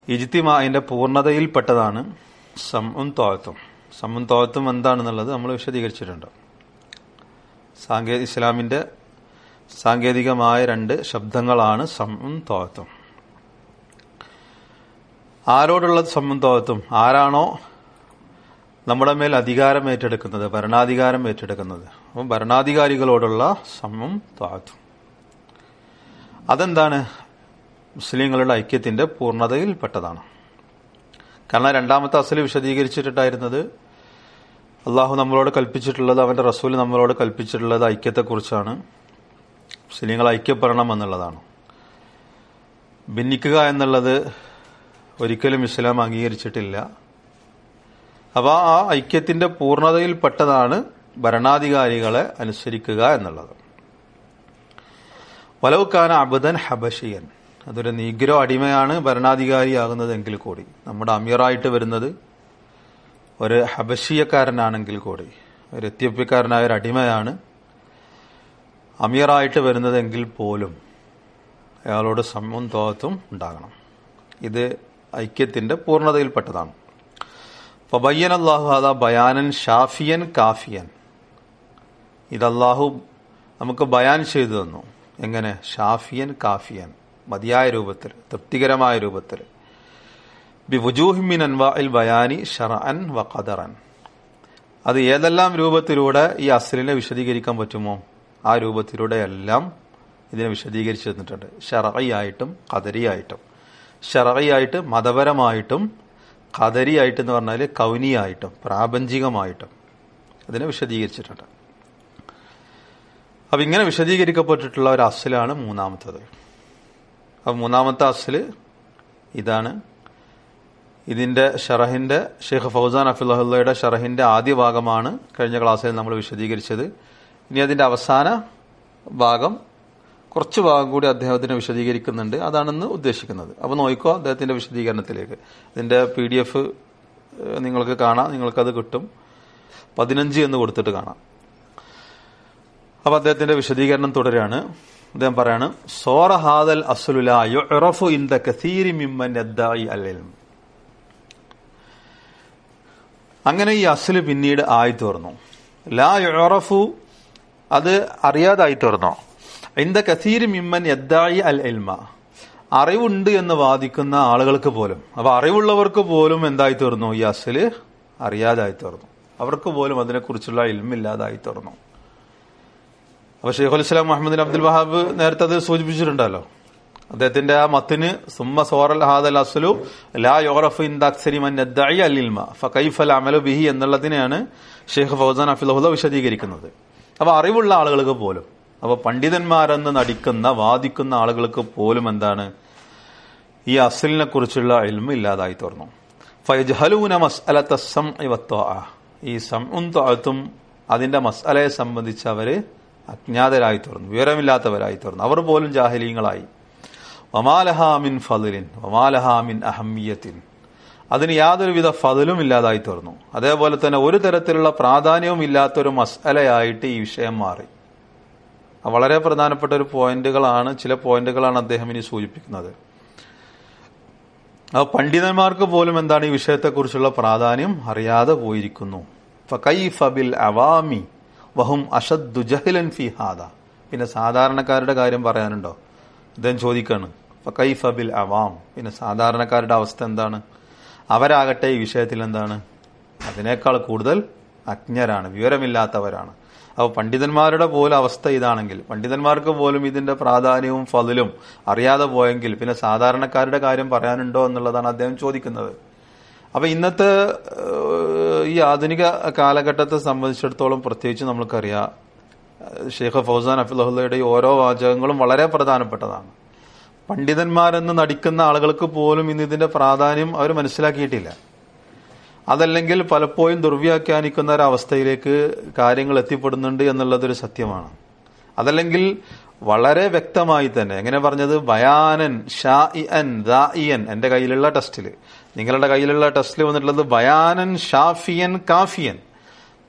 ഇജ്തിമാഇന്റെ പൂർണ്ണതയിൽപ്പെട്ടതാണ് സമഉൻ ത്വാഅത്തും. സമഉൻ ത്വാഅത്തും എന്താണെന്നുള്ളത് നമ്മൾ വിശദീകരിച്ചിട്ടുണ്ട്. ഇസ്ലാമിന്റെ സാങ്കേതികമായ രണ്ട് ശബ്ദങ്ങളാണ് സമഉൻ ത്വാഅത്തും. ആരോടുള്ള സമഉൻ ത്വാഅത്തും? ആരാണോ നമ്മുടെ മേൽ അധികാരം ഏറ്റെടുക്കുന്നത്, ഭരണാധികാരം ഏറ്റെടുക്കുന്നത്, അപ്പം ഭരണാധികാരികളോടുള്ള സമഉൻ ത്വാഅത്തും. അതെന്താണ്? മുസ്ലിങ്ങളുടെ ഐക്യത്തിന്റെ പൂർണ്ണതയിൽപ്പെട്ടതാണ്. കാരണം രണ്ടാമത്തെ അസല് വിശദീകരിച്ചിട്ടുണ്ടായിരുന്നത് അള്ളാഹു നമ്മളോട് കൽപ്പിച്ചിട്ടുള്ളത്, അവന്റെ റസൂൽ നമ്മളോട് കൽപ്പിച്ചിട്ടുള്ളത് ഐക്യത്തെക്കുറിച്ചാണ്. മുസ്ലിങ്ങൾ ഐക്യപ്പെടണം എന്നുള്ളതാണ്. ഭിന്നിക്കുക എന്നുള്ളത് ഒരിക്കലും ഇസ്ലാം അംഗീകരിച്ചിട്ടില്ല. അപ്പോൾ ആ ഐക്യത്തിന്റെ പൂർണ്ണതയിൽപ്പെട്ടതാണ് ഭരണാധികാരികളെ അനുസരിക്കുക എന്നുള്ളത്. വലൗകാന അബ്ദൻ ഹബശിയൻ, അതൊരു നീഗ്രോ അടിമയാണ് ഭരണാധികാരിയാകുന്നതെങ്കിൽ കൂടി, നമ്മുടെ അമീറായിട്ട് വരുന്നത് ഒരു ഹബശിയക്കാരനാണെങ്കിൽ കൂടി, ഒരു എത്യോപ്യക്കാരനായ ഒരു അടിമയാണ് അമീറായിട്ട് വരുന്നതെങ്കിൽ പോലും അയാളോട് സമഉൻ ത്വാഅത്തും ഉണ്ടാകണം. ഇത് ഐക്യത്തിന്റെ പൂർണ്ണതയിൽപ്പെട്ടതാണ്. ഫബയ്യന അല്ലാഹു ഹദാ ബയാനൻ ഷാഫിയൻ കാഫിയൻ. ഇതല്ലാഹു നമുക്ക് ബയാൻ ചെയ്തു തന്നു. എങ്ങനെ? ഷാഫിയൻ കാഫിയൻ, മതിയായ രൂപത്തിൽ, തൃപ്തികരമായ രൂപത്തിൽ. ബിവുജൂഹി മിൻ അൻവാഇൽ ബയാനി ശർഅൻ വഖദറൻ. അത് ഏതെല്ലാം രൂപത്തിലൂടെ ഈ അസ്ലിനെ വിശദീകരിക്കാൻ പറ്റുമോ ആ രൂപത്തിലൂടെ എല്ലാം ഇതിനെ വിശദീകരിച്ചു തന്നിട്ടുണ്ട്. ശർഈയായിട്ടും ഖദരിയായിട്ടും. ശർഈയായിട്ട് മതപരമായിട്ടും, ഖദരിയായിട്ട് എന്ന് പറഞ്ഞാൽ കൗനിയായിട്ടും പ്രാപഞ്ചികമായിട്ടും അതിനെ വിശദീകരിച്ചിട്ടുണ്ട്. അപ്പൊ ഇങ്ങനെ വിശദീകരിക്കപ്പെട്ടിട്ടുള്ള ഒരു അസ്ലാണ് മൂന്നാമത്തത്. അപ്പൊ മൂന്നാമത്തെ അസ്ല് ഇതാണ്. ഇതിന്റെ ഷറഹിന്റെ ഷെയ്ഖ് ഫൗസാൻ ഹഫിളഹുള്ളയുടെ ഷറഹിന്റെ ആദ്യ ഭാഗമാണ് കഴിഞ്ഞ ക്ലാസ്സിൽ നമ്മൾ വിശദീകരിച്ചത്. ഇനി അതിന്റെ അവസാന ഭാഗം, കുറച്ച് ഭാഗം കൂടി അദ്ദേഹത്തിന് വിശദീകരിക്കുന്നുണ്ട്. അതാണെന്ന് ഉദ്ദേശിക്കുന്നത്. അപ്പൊ നോക്കിക്കോ അദ്ദേഹത്തിന്റെ വിശദീകരണത്തിലേക്ക്. ഇതിന്റെ PDF നിങ്ങൾക്ക് കാണാം, നിങ്ങൾക്കത് കിട്ടും. 15 എന്ന് കൊടുത്തിട്ട് കാണാം. അപ്പൊ അദ്ദേഹത്തിന്റെ വിശദീകരണം തുടരുകയാണ്. അദ്ദേഹം പറയാണ്, സോറ ഹാദൽ അസ്ലു ലാ യുഅറഫു ഇൻദ കസീരി മിമ്മൻ യദ്ദഈ അൽ ഇൽം. അങ്ങനെ ഈ അസ്ല് പിന്നീട് ആയി തീർന്നു. ലാ യുഅറഫു, അത് അറിയാതായി തീർന്നു. ഇൻദ കസീരി മിമ്മൻ യദ്ദഈ അൽ ഇൽമ, അറിവുണ്ട് എന്ന് വാദിക്കുന്ന ആളുകൾക്ക് പോലും. അപ്പൊ അറിവുള്ളവർക്ക് പോലും എന്തായി തീർന്നു? ഈ അസ്ല് അറിയാതായി തീർന്നു. അവർക്ക് പോലും അതിനെക്കുറിച്ചുള്ള ഇൽമില്ലാതായി തീർന്നു. അപ്പൊ ഷെയ്ഖുൽ ഇസ്ലാം മുഹമ്മദ് അബ്ദുൽ വഹാബ് നേരത്തെ അത് സൂചിപ്പിച്ചിട്ടുണ്ടല്ലോ. അദ്ദേഹത്തിന്റെ ആ മത്തിന് സുമ്മ സോറൽ ഹാദൽ അസ്ലു ലാ യുഅറഫു ഇൻദ അക്സരി മൻ യദ്ദഈ അൽ ഇൽമ ഫകൈഫൽ അമലു ബിഹി എന്നുള്ളതിനെയാണ് ഷെയ്ഖ് ഫൗസാൻ ഹഫിളഹുള്ള വിശദീകരിക്കുന്നത്. അപ്പൊ അറിവുള്ള ആളുകൾക്ക് പോലും, അപ്പൊ പണ്ഡിതന്മാരെന്ന് നടിക്കുന്ന വാദിക്കുന്ന ആളുകൾക്ക് പോലും എന്താണ്? ഈ അസ്ലിനെ കുറിച്ചുള്ള ഇൽമ് ഇല്ലാതായി തീർന്നു. ഫയജ്ഹലൂന മസ്അലത അസ്സംഇ വത്ത്വാഅ, ഈ സമഉൻ ത്വാഅത്തും അതിന്റെ മസ്അലയെ സംബന്ധിച്ച് അവര് അജ്ഞാതരായി തീർന്നു, വിവരമില്ലാത്തവരായി തീർന്നു. അവർ പോലും ജാഹിലീങ്ങളായി. വമാലഹാ മിൻ ഫളിൻ വമാലഹാ മിൻ അഹമ്മിയത്തിൻ, അതിന് യാതൊരുവിധ ഫളിലും ഇല്ലാതായി തീർന്നു. അതേപോലെ തന്നെ ഒരു തരത്തിലുള്ള പ്രാധാന്യവും ഇല്ലാത്തൊരു മസ്അലയായിട്ട് ഈ വിഷയം മാറി. വളരെ പ്രധാനപ്പെട്ട ഒരു ചില പോയിന്റുകളാണ് അദ്ദേഹം ഇനി സൂചിപ്പിക്കുന്നത്. പണ്ഡിതന്മാർക്ക് പോലും എന്താണ് ഈ വിഷയത്തെക്കുറിച്ചുള്ള പ്രാധാന്യം അറിയാതെ പോയിരിക്കുന്നു. ഫകൈഫ ബിൽ അവാമി വഹും അശദ്ദു ജഹ്ലൻ ഫീ ഹാദാ. പിന്നെ സാധാരണക്കാരുടെ കാര്യം പറയാനുണ്ടോ? അദ്ദേഹം ചോദിക്കാണ്. ഫകൈഫ ബിൽ അവാം, പിന്നെ സാധാരണക്കാരുടെ അവസ്ഥ എന്താണ്? അവരാകട്ടെ ഈ വിഷയത്തിൽ എന്താണ്? അതിനേക്കാൾ കൂടുതൽ അജ്ഞരാണ്, വിവരമില്ലാത്തവരാണ്. അപ്പോൾ പണ്ഡിതന്മാരുടെ പോലും അവസ്ഥ ഇതാണെങ്കിൽ, പണ്ഡിതന്മാർക്ക് പോലും ഇതിന്റെ പ്രാധാന്യവും ഫളിലും അറിയാതെ പോയെങ്കിൽ പിന്നെ സാധാരണക്കാരുടെ കാര്യം പറയാനുണ്ടോ എന്നുള്ളതാണ് അദ്ദേഹം ചോദിക്കുന്നത്. അപ്പൊ ഇന്നത്തെ ഈ ആധുനിക കാലഘട്ടത്തെ സംബന്ധിച്ചിടത്തോളം പ്രത്യേകിച്ച് നമുക്കറിയാം, ഷെയ്ഖ് ഫൗസാൻ ഹഫിളഹുള്ളയുടെ ഓരോ വാചകങ്ങളും വളരെ പ്രധാനപ്പെട്ടതാണ്. പണ്ഡിതന്മാരെന്ന് നടിക്കുന്ന ആളുകൾക്ക് പോലും ഇന്ന് ഇതിന്റെ പ്രാധാന്യം അവർ മനസ്സിലാക്കിയിട്ടില്ല. അതല്ലെങ്കിൽ പലപ്പോഴും ദുർവ്യാഖ്യാനിക്കുന്ന ഒരവസ്ഥയിലേക്ക് കാര്യങ്ങൾ എത്തിപ്പെടുന്നുണ്ട് എന്നുള്ളതൊരു സത്യമാണ്. അതല്ലെങ്കിൽ വളരെ വ്യക്തമായി തന്നെ, എങ്ങനെ പറഞ്ഞത്? ബയാനൻ ഷാഇഅൻ ദാഇയൻ. എന്റെ കയ്യിലുള്ള ടെസ്റ്റില്, നിങ്ങളുടെ കയ്യിലുള്ള ടെസ്റ്റിൽ വന്നിട്ടുള്ളത് ബയാനൻ ഷാഫിയൻ കാഫിയൻ,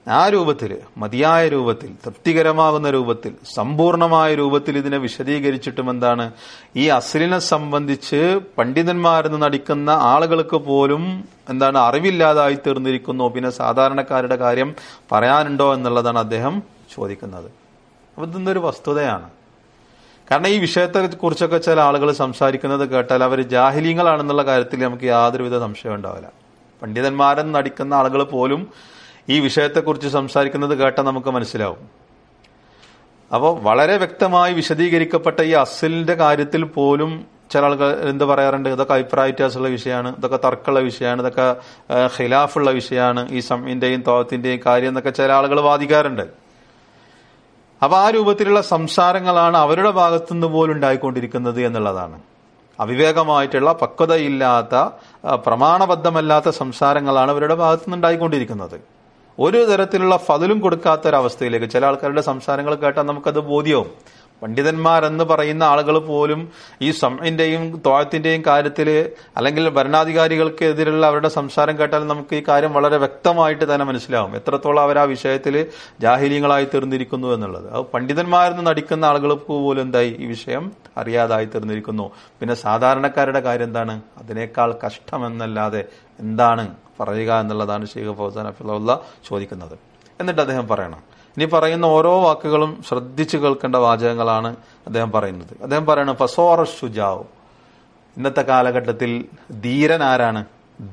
ആ രൂപത്തിൽ, മതിയായ രൂപത്തിൽ, തൃപ്തികരമാകുന്ന രൂപത്തിൽ, സമ്പൂർണമായ രൂപത്തിൽ ഇതിനെ വിശദീകരിച്ചിട്ടും എന്താണ്, ഈ അസ്ലിനെ സംബന്ധിച്ച് പണ്ഡിതന്മാരെന്ന് നടിക്കുന്ന ആളുകൾക്ക് പോലും എന്താണ് അറിവില്ലാതായി തീർന്നിരിക്കുന്നു. പിന്നെ സാധാരണക്കാരുടെ കാര്യം പറയാനുണ്ടോ എന്നുള്ളതാണ് അദ്ദേഹം ചോദിക്കുന്നത്. അപ്പൊ ഇതൊന്നൊരു വസ്തുതയാണ്. കാരണം ഈ വിഷയത്തെ കുറിച്ചൊക്കെ ചില ആളുകൾ സംസാരിക്കുന്നത് കേട്ടാൽ അവർ ജാഹിലീങ്ങളാണെന്നുള്ള കാര്യത്തിൽ നമുക്ക് യാതൊരുവിധ സംശയം ഉണ്ടാവില്ല. പണ്ഡിതന്മാരെന്ന് നടിക്കുന്ന ആളുകൾ പോലും ഈ വിഷയത്തെക്കുറിച്ച് സംസാരിക്കുന്നത് കേട്ടാൽ നമുക്ക് മനസ്സിലാവും. അപ്പോൾ വളരെ വ്യക്തമായി വിശദീകരിക്കപ്പെട്ട ഈ അസ്ലിന്റെ കാര്യത്തിൽ പോലും ചില ആളുകൾ എന്ത് പറയാറുണ്ട്, ഇതൊക്കെ അഭിപ്രായ വ്യത്യാസമുള്ള വിഷയമാണ്, ഇതൊക്കെ തർക്കമുള്ള വിഷയമാണ്, ഇതൊക്കെ ഖിലാഫുള്ള വിഷയമാണ്, ഈ സമീന്റെയും തോഹത്തിന്റെയും കാര്യം എന്നൊക്കെ ചില ആളുകൾ വാദിക്കാറുണ്ട്. അപ്പൊ ആ രൂപത്തിലുള്ള സംസാരങ്ങളാണ് അവരുടെ ഭാഗത്തുനിന്ന് പോലും ഉണ്ടായിക്കൊണ്ടിരിക്കുന്നത് എന്നുള്ളതാണ്. അവിവേകമായിട്ടുള്ള, പക്വതയില്ലാത്ത, പ്രമാണബദ്ധമല്ലാത്ത സംസാരങ്ങളാണ് അവരുടെ ഭാഗത്തുനിന്ന് ഉണ്ടായിക്കൊണ്ടിരിക്കുന്നത്. ഒരു തരത്തിലുള്ള ഫദലും കൊടുക്കാത്തൊരവസ്ഥയിലേക്ക് ചില ആൾക്കാരുടെ സംസാരങ്ങൾ കേട്ടാൽ നമുക്കത് ബോധ്യവും. പണ്ഡിതന്മാരെന്ന് പറയുന്ന ആളുകൾ പോലും ഈ സമഇന്റെയും ത്വാഅത്തിന്റെയും കാര്യത്തിൽ അല്ലെങ്കിൽ ഭരണാധികാരികൾക്കെതിരെയുള്ള അവരുടെ സംസാരം കേട്ടാൽ നമുക്ക് ഈ കാര്യം വളരെ വ്യക്തമായിട്ട് തന്നെ മനസ്സിലാവും എത്രത്തോളം അവർ ആ വിഷയത്തിൽ ജാഹിലീങ്ങളായി തീർന്നിരിക്കുന്നു എന്നുള്ളത്. അത് പണ്ഡിതന്മാരെന്ന് നടിക്കുന്ന ആളുകൾക്ക് പോലും എന്തായി ഈ വിഷയം അറിയാതായി തീർന്നിരിക്കുന്നു. പിന്നെ സാധാരണക്കാരുടെ കാര്യം എന്താണ്, അതിനേക്കാൾ കഷ്ടമെന്നല്ലാതെ എന്താണ് പറയുക എന്നുള്ളതാണ് ശൈഖ് ഫൗസാൻ ഹഫിളഹുല്ലാ ചോദിക്കുന്നത്. എന്നിട്ട് അദ്ദേഹം പറയണം, ഇനി പറയുന്ന ഓരോ വാക്കുകളും ശ്രദ്ധിച്ചു കേൾക്കേണ്ട വാചകങ്ങളാണ് അദ്ദേഹം പറയുന്നത്. അദ്ദേഹം പറയണം ഫസോറ ശുജാവ്, ഇന്നത്തെ കാലഘട്ടത്തിൽ ധീരൻ ആരാണ്?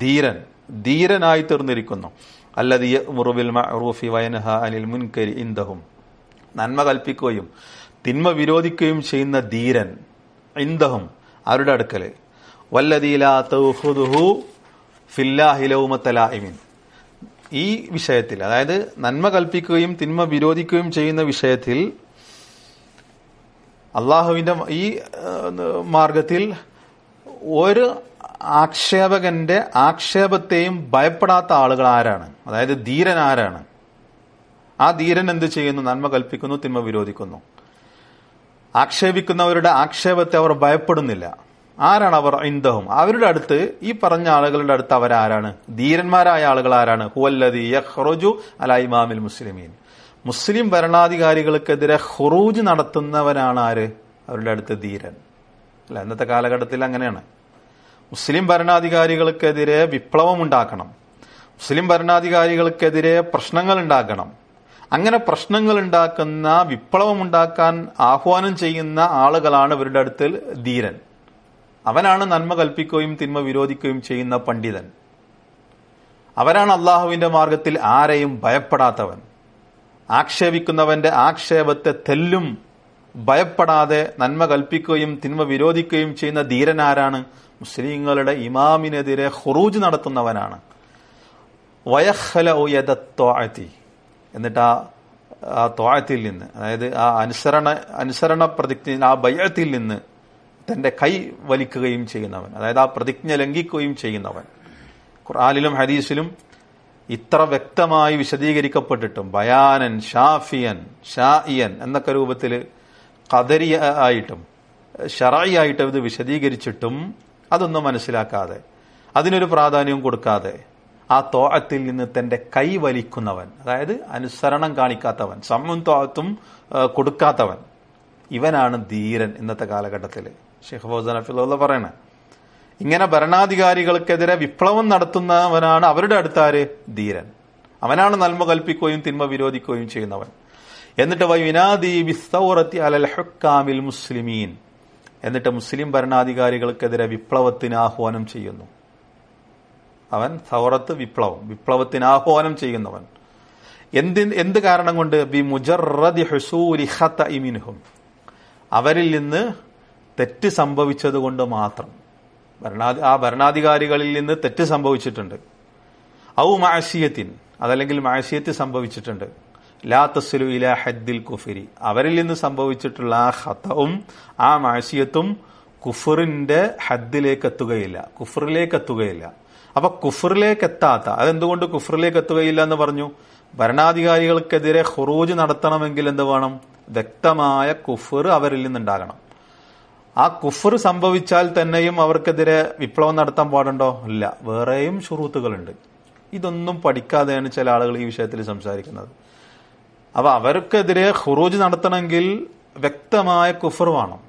ധീരനായി തീർന്നിരിക്കുന്നു. അല്ലദീ യഅ്മുറു ബിൽ മഅറൂഫി വയൻഹ അനിൽ മുൻകരി ഇൻദഹും, നന്മ കൽപ്പിക്കുകയും തിന്മ വിരോധിക്കുകയും ചെയ്യുന്ന ധീരൻ ഇൻദഹും, അവരുടെ അടുക്കല്. വല്ലദീ ലാ തഖുദുഹു ഫില്ലാഹി ലൗമത ലായിമിൻ, ഈ വിഷയത്തിൽ, അതായത് നന്മ കൽപ്പിക്കുകയും തിന്മ വിരോധിക്കുകയും ചെയ്യുന്ന വിഷയത്തിൽ അള്ളാഹുവിന്റെ ഈ മാർഗത്തിൽ ഒരു ആക്ഷേപകന്റെ ആക്ഷേപത്തെയും ഭയപ്പെടാത്ത ആളുകൾ ആരാണ്? അതായത് ധീരൻ ആരാണ്? ആ ധീരൻ എന്ത് ചെയ്യുന്നു? നന്മ കൽപ്പിക്കുന്നു, തിന്മ വിരോധിക്കുന്നു. ആക്ഷേപിക്കുന്നവരുടെ ആക്ഷേപത്തെ അവർ ഭയപ്പെടുന്നില്ല. ആരാണ് അവർ? ഇൻദഹും, അവരുടെ അടുത്ത്, ഈ പറഞ്ഞ ആളുകളുടെ അടുത്ത് അവരാരാണ്? ധീരന്മാരായ ആളുകൾ ആരാണ്? ഹുവല്ലദീ യഖ്റുജു അലാ ഇമാമിൽ മുസ്ലിമീൻ, മുസ്ലിം ഭരണാധികാരികൾക്കെതിരെ ഖുറൂജ് നടത്തുന്നവനാണ് ആര്? അവരുടെ അടുത്ത് ധീരൻ. അല്ല, ഇന്നത്തെ കാലഘട്ടത്തിൽ അങ്ങനെയാണ്. മുസ്ലിം ഭരണാധികാരികൾക്കെതിരെ വിപ്ലവം ഉണ്ടാക്കണം, മുസ്ലിം ഭരണാധികാരികൾക്കെതിരെ പ്രശ്നങ്ങൾ ഉണ്ടാക്കണം. അങ്ങനെ പ്രശ്നങ്ങൾ ഉണ്ടാക്കുന്ന, വിപ്ലവം ഉണ്ടാക്കാൻ ആഹ്വാനം ചെയ്യുന്ന ആളുകളാണ് ഇവരുടെ അടുത്ത് ധീരൻ. അവനാണ് നന്മ കൽപ്പിക്കുകയും തിന്മ വിരോധിക്കുകയും ചെയ്യുന്ന പണ്ഡിതൻ. അവരാണ് അള്ളാഹുവിന്റെ മാർഗത്തിൽ ആരെയും ഭയപ്പെടാത്തവൻ. ആക്ഷേപിക്കുന്നവന്റെ ആക്ഷേപത്തെ തെല്ലും ഭയപ്പെടാതെ നന്മ കൽപ്പിക്കുകയും തിന്മ വിരോധിക്കുകയും ചെയ്യുന്ന ധീരനാരാണ്? മുസ്ലിങ്ങളുടെ ഇമാമിനെതിരെ ഖുറൂജ് നടത്തുന്നവനാണ്. വയഖ്ലഉ യദത്ത്വാഅതി, എന്നിട്ട് ആ ത്വാഅത്തിൽ നിന്ന്, അതായത് ആ അനുസരണ പ്രതിജ്ഞ, ആ ബൈഅത്തിൽ നിന്ന് തന്റെ കൈ വലിക്കുകയും ചെയ്യുന്നവൻ, അതായത് ആ പ്രതിജ്ഞ ലംഘിക്കുകയും ചെയ്യുന്നവൻ. ഖുർആനിലും ഹദീസിലും ഇത്ര വ്യക്തമായി വിശദീകരിക്കപ്പെട്ടിട്ടും ബയാനൻ ഷാഫിയൻ ഷാഇയൻ എന്നൊക്കെ രൂപത്തിൽ ഖദരി ആയിട്ടും ശറഈ ആയിട്ടും ഇത് വിശദീകരിച്ചിട്ടും അതൊന്നും മനസ്സിലാക്കാതെ, അതിനൊരു പ്രാധാന്യവും കൊടുക്കാതെ ആ തോഅത്തിൽ നിന്ന് തന്റെ കൈ വലിക്കുന്നവൻ, അതായത് അനുസരണം കാണിക്കാത്തവൻ, സമ്മുൻ തോഅത്തും കൊടുക്കാത്തവൻ, ഇവനാണ് ധീരൻ ഇന്നത്തെ കാലഘട്ടത്തിൽ. ശൈഖ് ഫൗസാൻ ഹഫിളഹുല്ലാ പറയണേ, ഇങ്ങനെ ഭരണാധികാരികൾക്കെതിരെ വിപ്ലവം നടത്തുന്നവനാണ് അവരുടെ അടുത്താര്? ധീരൻ. അവനാണ് നന്മ കൽപ്പിക്കുകയും തിന്മ വിരോധിക്കുകയും ചെയ്യുന്നവൻ. എന്നിട്ട് വയുനാദി ബിസ്സൗറത്തി അലൽ ഹുക്കാമിൽ മുസ്ലിമീൻ, എന്നിട്ട് മുസ്ലിം ഭരണാധികാരികൾക്കെതിരെ വിപ്ലവത്തിന് ആഹ്വാനം ചെയ്യുന്നു. അവൻ സൗറത്ത്, വിപ്ലവത്തിന് ആഹ്വാനം ചെയ്യുന്നവൻ. എന്ത് കാരണം കൊണ്ട്? ബി മുജറദി ഹുസൂലി ഖതഇ മിൻഹും, അവരിൽ നിന്ന് തെറ്റ് സംഭവിച്ചത് കൊണ്ട് മാത്രം. ആ ഭരണാധികാരികളിൽ നിന്ന് തെറ്റ് സംഭവിച്ചിട്ടുണ്ട്. ഔ മഅസിയത്തിൻ, അതല്ലെങ്കിൽ മഅസിയത്ത് സംഭവിച്ചിട്ടുണ്ട്. ലാ തസ്ലു ഇലാ ഹദ്ദിൽ കുഫരി, അവരിൽ നിന്ന് സംഭവിച്ചിട്ടുള്ള ആ ഖതഉം ആ മഅസിയത്തും കുഫറിന്റെ ഹദ്ദിലേക്ക് എത്തുകയില്ല, കുഫറിലേക്ക് എത്തുകയില്ല. അപ്പൊ കുഫറിലേക്ക് എത്താത്ത, അതെന്തുകൊണ്ട് കുഫറിലേക്ക് എത്തുകയില്ല എന്ന് പറഞ്ഞു? ഭരണാധികാരികൾക്കെതിരെ ഖുറൂജ് നടത്തണമെങ്കിൽ എന്ത് വേണം? വ്യക്തമായ കുഫർ അവരിൽ നിന്നുണ്ടാകണം. ആ കുഫർ സംഭവിച്ചാൽ തന്നെയും അവർക്കെതിരെ വിപ്ലവം നടത്താൻ പാടുണ്ടോ? ഇല്ല. വേറെയും ശുറൂത്തുകളുണ്ട്. ഇതൊന്നും പഠിക്കാതെയാണ് ചില ആളുകൾ ഈ വിഷയത്തിൽ സംസാരിക്കുന്നത്. അപ്പൊ അവർക്കെതിരെ ഖുറൂജ് നടത്തണമെങ്കിൽ വ്യക്തമായ കുഫർ വേണം.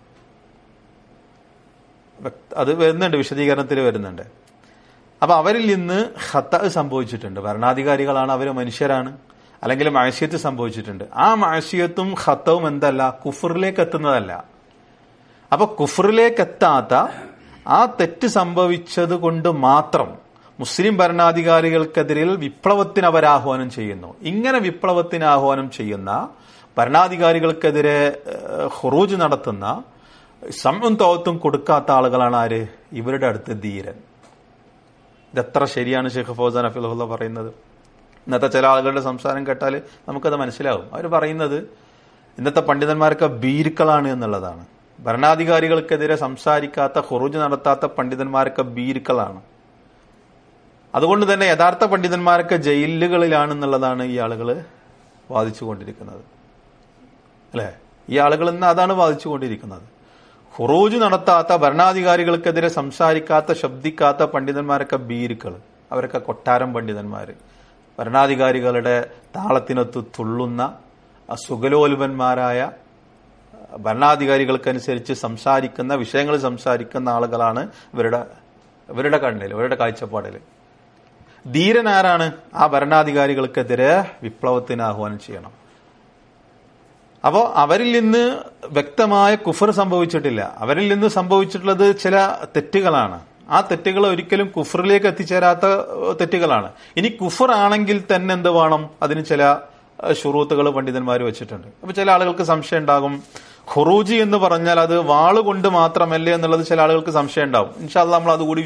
അത് വരുന്നുണ്ട്, വിശദീകരണത്തിൽ വരുന്നുണ്ട്. അപ്പൊ അവരിൽ നിന്ന് ഖത്ത സംഭവിച്ചിട്ടുണ്ട്. ഭരണാധികാരികളാണ്, അവര് മനുഷ്യരാണ്, അല്ലെങ്കിൽ മഅസിയത്ത് സംഭവിച്ചിട്ടുണ്ട്. ആ മഅസിയത്തും ഖത്തവും എന്തല്ല, കുഫറിലേക്ക് എത്തുന്നതല്ല. അപ്പൊ കുഫറിലേക്ക് എത്താത്ത ആ തെറ്റ് സംഭവിച്ചത് കൊണ്ട് മാത്രം മുസ്ലിം ഭരണാധികാരികൾക്കെതിരെ വിപ്ലവത്തിന് അവർ ആഹ്വാനം ചെയ്യുന്നു. ഇങ്ങനെ വിപ്ലവത്തിന് ആഹ്വാനം ചെയ്യുന്ന ഭരണാധികാരികൾക്കെതിരെ ഖുറൂജ് നടത്തുന്ന സമം തോത്തും കൊടുക്കാത്ത ആളുകളാണ് ആര്? ഇവരുടെ അടുത്ത് ധീരൻ. ഇതെത്ര ശരിയാണ് ഷെയ്ഖ് ഫൗസാൻ ഹഫിളഹുല്ലാ പറയുന്നത്. ഇന്നത്തെ ചില ആളുകളുടെ സംസാരം കേട്ടാൽ നമുക്കത് മനസ്സിലാവും. അവർ പറയുന്നത് ഇന്നത്തെ പണ്ഡിതന്മാരൊക്കെ ഭീരുക്കളാണ് എന്നുള്ളതാണ്. ഭരണാധികാരികൾക്കെതിരെ സംസാരിക്കാത്ത, ഖുറൂജ് നടത്താത്ത പണ്ഡിതന്മാരൊക്കെ ഭീരുക്കളാണ്. അതുകൊണ്ട് തന്നെ യഥാർത്ഥ പണ്ഡിതന്മാരൊക്കെ ജയിലുകളിലാണെന്നുള്ളതാണ് ഈ ആളുകൾ വാദിച്ചുകൊണ്ടിരിക്കുന്നത്. അല്ലെ, ഈ ആളുകൾ ഇന്ന് അതാണ് വാദിച്ചുകൊണ്ടിരിക്കുന്നത്. ഖുറൂജ് നടത്താത്ത, ഭരണാധികാരികൾക്കെതിരെ സംസാരിക്കാത്ത, ശബ്ദിക്കാത്ത പണ്ഡിതന്മാരൊക്കെ ഭീരുക്കൾ, അവരൊക്കെ കൊട്ടാരം പണ്ഡിതന്മാര്, ഭരണാധികാരികളുടെ താളത്തിനൊത്ത് തുള്ളുന്ന സുഗലോലുപന്മാരായ, ഭരണാധികാരികൾക്കനുസരിച്ച് സംസാരിക്കുന്ന, വിഷയങ്ങൾ സംസാരിക്കുന്ന ആളുകളാണ് ഇവരുടെ കണ്ണിൽ, ഇവരുടെ കാഴ്ചപ്പാടിൽ. ധീരനാരാണ്? ആ ഭരണാധികാരികൾക്കെതിരെ വിപ്ലവത്തിന് ആഹ്വാനം ചെയ്യണം. അപ്പോ അവരിൽ നിന്ന് വ്യക്തമായ കുഫർ സംഭവിച്ചിട്ടില്ല. അവരിൽ നിന്ന് സംഭവിച്ചിട്ടുള്ളത് ചില തെറ്റുകളാണ്. ആ തെറ്റുകൾ ഒരിക്കലും കുഫറിലേക്ക് എത്തിച്ചേരാത്ത തെറ്റുകളാണ്. ഇനി കുഫർ ആണെങ്കിൽ തന്നെ എന്ത് വേണം? അതിന് ചില ശുറൂത്തുകൾ പണ്ഡിതന്മാർ വെച്ചിട്ടുണ്ട്. അപ്പൊ ചില ആളുകൾക്ക് സംശയം ഉണ്ടാകും, ഖുറൂജി എന്ന് പറഞ്ഞാൽ അത് വാളുകൊണ്ട് മാത്രമല്ലേ എന്നുള്ളത് ചില ആളുകൾക്ക് സംശയം ഉണ്ടാവും. ഇൻഷാ അല്ലാഹ് നമ്മൾ അതുകൂടി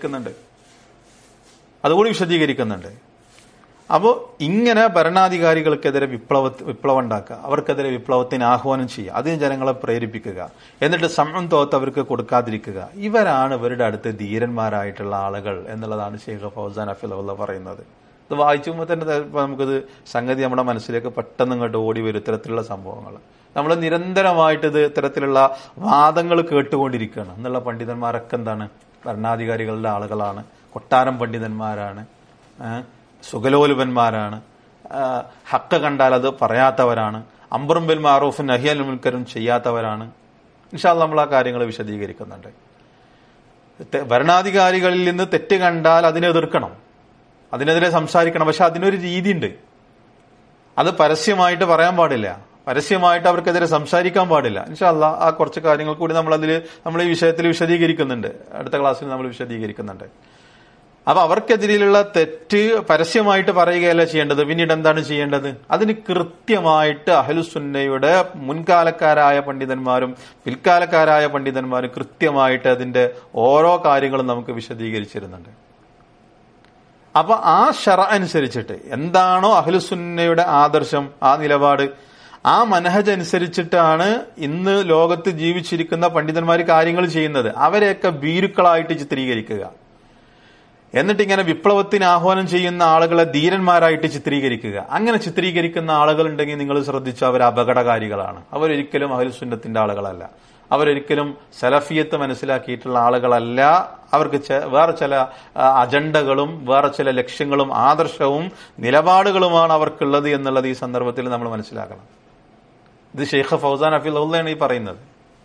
വിശദീകരിക്കുന്നുണ്ട്. അപ്പോൾ ഇങ്ങനെ ഭരണാധികാരികൾക്കെതിരെ വിപ്ലവം ഉണ്ടാക്കുക, അവർക്കെതിരെ വിപ്ലവത്തിന് ആഹ്വാനം ചെയ്യുക, അതിന് ജനങ്ങളെ പ്രേരിപ്പിക്കുക, എന്നിട്ട് സമം തോത്ത് അവർക്ക് കൊടുക്കാതിരിക്കുക, ഇവരാണ് ഇവരുടെ അടുത്ത് ധീരന്മാരായിട്ടുള്ള ആളുകൾ എന്നുള്ളതാണ് ഷെയ്ഖ് ഫൗസാൻ ഹഫിളഹുല്ലാ പറയുന്നത്. ഇത് വായിച്ചുമ്പോൾ തന്നെ നമുക്കിത് സംഗതി നമ്മുടെ മനസ്സിലേക്ക് പെട്ടെന്ന് ഇങ്ങോട്ട് ഓടി വരും. ഇത്തരത്തിലുള്ള സംഭവങ്ങൾ നമ്മൾ നിരന്തരമായിട്ട് ഇത് ഇത്തരത്തിലുള്ള വാദങ്ങൾ കേട്ടുകൊണ്ടിരിക്കുകയാണ്. എന്നുള്ള പണ്ഡിതന്മാരൊക്കെ എന്താണ്? ഭരണാധികാരികളുടെ ആളുകളാണ്, കൊട്ടാരം പണ്ഡിതന്മാരാണ്, സുഗലോലുപന്മാരാണ്, ഹക്ക് കണ്ടാൽ അത് പറയാത്തവരാണ്, അംറും ബിൽ മഅറൂഫും നഹ്യൻ അനിൽ മുൻകറും ചെയ്യാത്തവരാണ്. ഇൻഷാ അല്ലാഹ് നമ്മൾ ആ കാര്യങ്ങൾ വിശദീകരിക്കുന്നുണ്ട്. ഭരണാധികാരികളിൽ നിന്ന് തെറ്റ് കണ്ടാൽ അതിനെ എതിർക്കണം, അതിനെതിരെ സംസാരിക്കണം. പക്ഷെ അതിനൊരു രീതിയുണ്ട്. അത് പരസ്യമായിട്ട് പറയാൻ പാടില്ല, പരസ്യമായിട്ട് അവർക്കെതിരെ സംസാരിക്കാൻ പാടില്ല. ഇൻഷാ അല്ലാഹ് ആ കുറച്ച് കാര്യങ്ങൾ കൂടി നമ്മൾ ഈ വിഷയത്തിൽ വിശദീകരിക്കുന്നുണ്ട്. അടുത്ത ക്ലാസ്സിൽ നമ്മൾ വിശദീകരിക്കുന്നുണ്ട്. അപ്പൊ അവർക്കെതിരെയുള്ള തെറ്റ് പരസ്യമായിട്ട് പറയുകയല്ല ചെയ്യേണ്ടത്. പിന്നീട് എന്താണ് ചെയ്യേണ്ടത്? അതിന് കൃത്യമായിട്ട് അഹ്ലുസുന്നയുടെ മുൻകാലക്കാരായ പണ്ഡിതന്മാരും പിൽക്കാലക്കാരായ പണ്ഡിതന്മാരും കൃത്യമായിട്ട് അതിന്റെ ഓരോ കാര്യങ്ങളും നമുക്ക് വിശദീകരിച്ചിരുന്നുണ്ട്. അപ്പൊ ആ ശറഅ അനുസരിച്ചിട്ട് എന്താണോ അഹ്ലുസുന്നയുടെ ആദർശം, ആ നിലപാട്, ആ മനഹജ് അനുസരിച്ചിട്ടാണ് ഇന്ന് ലോകത്ത് ജീവിച്ചിരിക്കുന്ന പണ്ഡിതന്മാർ കാര്യങ്ങൾ ചെയ്യുന്നത്. അവരെയൊക്കെ ഭീരുക്കളായിട്ട് ചിത്രീകരിക്കുക, എന്നിട്ട് ഇങ്ങനെ വിപ്ലവത്തിന് ആഹ്വാനം ചെയ്യുന്ന ആളുകളെ ധീരന്മാരായിട്ട് ചിത്രീകരിക്കുക. അങ്ങനെ ചിത്രീകരിക്കുന്ന ആളുകൾ ഉണ്ടെങ്കിൽ നിങ്ങൾ ശ്രദ്ധിച്ചു, അവർ അപകടകാരികളാണ്. അവരൊരിക്കലും അഹ്ലുസുന്നത്തിന്റെ ആളുകളല്ല, അവരൊരിക്കലും സലഫിയത്ത് മനസ്സിലാക്കിയിട്ടുള്ള ആളുകളല്ല. അവർക്ക് വേറെ ചില അജണ്ടകളും വേറെ ചില ലക്ഷ്യങ്ങളും ആദർശവും നിലപാടുകളുമാണ് അവർക്കുള്ളത് എന്നുള്ളത് ഈ സന്ദർഭത്തിൽ നമ്മൾ മനസ്സിലാക്കണം. ഇത് ഷെയ്ഖ് ഫൗസാൻ ഹഫിളഹുല്ലയാണ് ഈ പറയുന്നത്.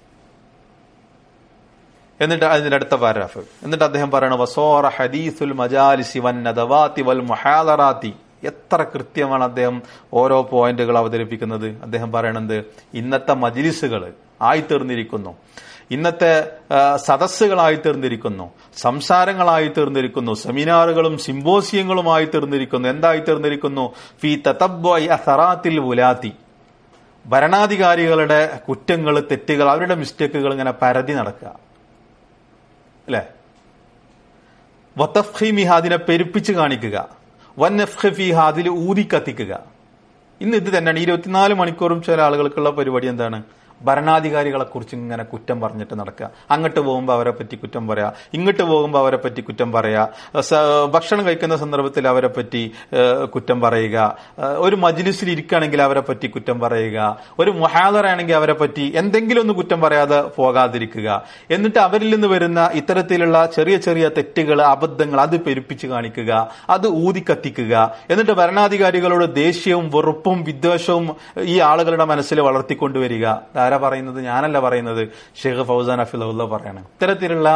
എന്നിട്ട് അതിന്റെ അടുത്ത പാരാഗ്രാഫ്, എന്നിട്ട് അദ്ദേഹം പറയണു വസോറ ഹദീസുൽ മജാലിസി വൻ നദവാതി വൽ മുഹാദറാതി. എത്ര കൃത്യമാണ് അദ്ദേഹം ഓരോ പോയിന്റുകൾ അവതരിപ്പിക്കുന്നത്. അദ്ദേഹം പറയണത് ഇന്നത്തെ മജ്ലിസുകൾ ആയിത്തീർന്നിരിക്കുന്നു, ഇന്നത്തെ സദസ്സുകളായി തീർന്നിരിക്കുന്നു, സംസാരങ്ങളായി തീർന്നിരിക്കുന്നു, സെമിനാറുകളും സിംബോസിയങ്ങളുമായി തീർന്നിരിക്കുന്നു. എന്തായി തീർന്നിരിക്കുന്നു? ഫീ തതബ്ബുഇ അസറാത്തിൽ വുലാത്തി. ഭരണാധികാരികളുടെ കുറ്റങ്ങൾ, തെറ്റുകൾ, അവരുടെ മിസ്റ്റേക്കുകൾ ഇങ്ങനെ പരതി നടക്കുക, അല്ലെ? വതഫ്ഖീമിഹ, അതിനെ പെരുപ്പിച്ച് കാണിക്കുക, വന്നഫ്ഖി ഫീഹ, അതിൽ ഊതി കത്തിക്കുക. ഇന്ന് ഇത് തന്നെയാണ് 24 മണിക്കൂറും ചില ആളുകൾക്കുള്ള പരിപാടി. എന്താണ്? ഭരണാധികാരികളെ കുറിച്ച് ഇങ്ങനെ കുറ്റം പറഞ്ഞിട്ട് നടക്കുക. അങ്ങോട്ട് പോകുമ്പോൾ അവരെ പറ്റി കുറ്റം പറയാ, ഇങ്ങോട്ട് പോകുമ്പോൾ അവരെ പറ്റി കുറ്റം പറയാ, ഭക്ഷണം കഴിക്കുന്ന സന്ദർഭത്തിൽ അവരെ പറ്റി കുറ്റം പറയുക, ഒരു മജ്ലിസിൽ ഇരിക്കുകയാണെങ്കിൽ അവരെ പറ്റി കുറ്റം പറയുക, ഒരു മുഹാദറയാണെങ്കിൽ അവരെ പറ്റി എന്തെങ്കിലും ഒന്ന് കുറ്റം പറയാതെ പോകാതിരിക്കുക. എന്നിട്ട് അവരിൽ നിന്ന് വരുന്ന ഇത്തരത്തിലുള്ള ചെറിയ ചെറിയ തെറ്റുകൾ, അബദ്ധങ്ങൾ അത് പെരുപ്പിച്ച് കാണിക്കുക, അത് ഊതിക്കത്തിക്കുക. എന്നിട്ട് ഭരണാധികാരികളോട് ദേഷ്യവും വെറുപ്പും വിദ്വേഷവും ഈ ആളുകളുടെ മനസ്സിൽ വളർത്തിക്കൊണ്ടുവരിക. ആരാ പറയുന്നത്? ഞാനല്ല പറയുന്നത്, ഷെയ്ഖ് ഫൗസാൻ ഹഫിളഹുല്ല പറയാണ്. ഇത്തരത്തിലുള്ള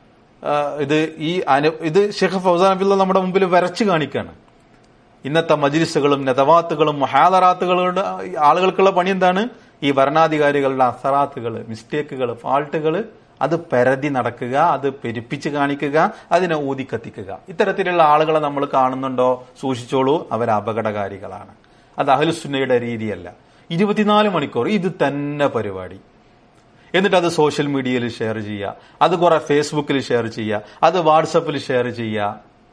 ഇത് ഷെയ്ഖ് ഫൗസാൻ ഹഫിളഹുല്ല നമ്മുടെ മുമ്പിൽ വരച്ചു കാണിക്കുകയാണ്. ഇന്നത്തെ മജ്ലിസുകളും നദവാത്തുകളും മുഹാദറാത്തുകളുടെ ആളുകൾക്കുള്ള പണി എന്താണ്? ഈ ഭരണാധികാരികളുടെ അസറാത്തുകൾ, മിസ്റ്റേക്കുകൾ, ഫാൾട്ടുകൾ അത് പരതി നടക്കുക, അത് പെരുപ്പിച്ച് കാണിക്കുക, അതിനെ ഊതിക്കത്തിക്കുക. ഇത്തരത്തിലുള്ള ആളുകളെ നമ്മൾ കാണുന്നുണ്ടോ? സൂക്ഷിച്ചോളൂ, അവർ അപകടകാരികളാണ്. അത് അഹ്ലുസുന്നയുടെ രീതിയല്ല. 24 മണിക്കൂർ ഇത് തന്നെ പരിപാടി. എന്നിട്ട് അത് സോഷ്യൽ മീഡിയയിൽ ഷെയർ ചെയ്യുക, അത് കുറെ ഫേസ്ബുക്കിൽ ഷെയർ ചെയ്യുക, അത് വാട്സപ്പിൽ ഷെയർ ചെയ്യുക.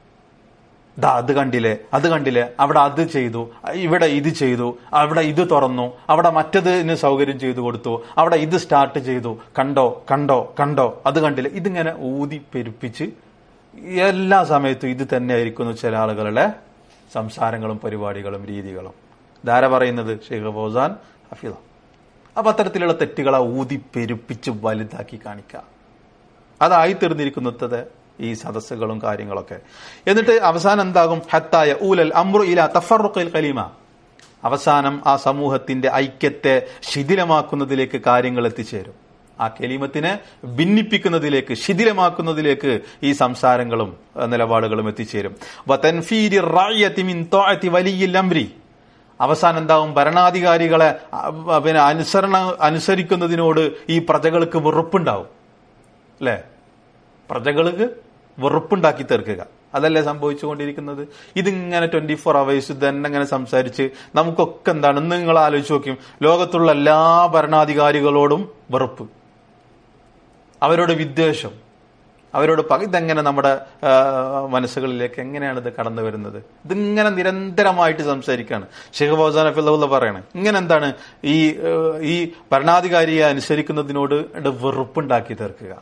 അത് കണ്ടില്ലേ, അവിടെ അത് ചെയ്തു, ഇവിടെ ഇത് ചെയ്തു, അവിടെ ഇത് തുറന്നു, അവിടെ മറ്റതിന് സൗകര്യം ചെയ്തു കൊടുത്തു, അവിടെ ഇത് സ്റ്റാർട്ട് ചെയ്തു, കണ്ടോ അത് കണ്ടില്ലേ. ഇതിങ്ങനെ ഊതി പെരുപ്പിച്ച് എല്ലാ സമയത്തും ഇത് തന്നെ ആയിരിക്കുന്നു ചില ആളുകളുടെ സംസാരങ്ങളും പരിപാടികളും രീതികളും. ധാര പറയുന്നത് ഷെയ്ഖ് ഫൗസാൻ ഹഫിള. അപ്പൊ അത്തരത്തിലുള്ള തെറ്റുകളെ ഊതി പെരുപ്പിച്ച് വലുതാക്കി കാണിക്കുക. അതായി തീർന്നിരിക്കുന്നത് ഈ സദസ്സുകളും കാര്യങ്ങളൊക്കെ. എന്നിട്ട് അവസാനം എന്താകും? ഹത്തായ ഊലൽ അംറു ഇലാ തഫറുഖിൽ ഖലീമ. അവസാനം ആ സമൂഹത്തിന്റെ ഐക്യത്തെ ശിഥിലമാക്കുന്നതിലേക്ക് കാര്യങ്ങൾ എത്തിച്ചേരും. ആ കലീമത്തിനെ ഭിന്നിപ്പിക്കുന്നതിലേക്ക്, ശിഥിലമാക്കുന്നതിലേക്ക് ഈ സംസാരങ്ങളും നിലപാടുകളും എത്തിച്ചേരും. വതൻഫീരി റഅയതി മിൻ ത്വഅതി വലിയിൽ അംരി. അവസാനം എന്താവും? ഭരണാധികാരികളെ അനുസരിക്കുന്നതിനോട് ഈ പ്രജകൾക്ക് വെറുപ്പുണ്ടാവും. അല്ലെ? പ്രജകൾക്ക് വെറുപ്പുണ്ടാക്കി തീർക്കുക. അതല്ലേ സംഭവിച്ചുകൊണ്ടിരിക്കുന്നത്? ഇതിങ്ങനെ 24 hours തന്നെ ഇങ്ങനെ സംസാരിച്ച് നമുക്കൊക്കെ എന്താണ്, ഇന്ന് നിങ്ങൾ ആലോചിച്ച് നോക്കും, ലോകത്തുള്ള എല്ലാ ഭരണാധികാരികളോടും വെറുപ്പ്, അവരോട് വിദ്വേഷം, അവരോട് ഇതെങ്ങനെ നമ്മുടെ മനസ്സുകളിലേക്ക് എങ്ങനെയാണ് ഇത് കടന്നു വരുന്നത്? ഇതിങ്ങനെ നിരന്തരമായിട്ട് സംസാരിക്കുകയാണ്. ഷെയ്ഖ് ഫൗസാൻ ഹഫിളഹുല്ല പറയാണ്, ഇങ്ങനെ എന്താണ് ഈ ഭരണാധികാരിയെ അനുസരിക്കുന്നതിനോട് വെറുപ്പുണ്ടാക്കി തീർക്കുക,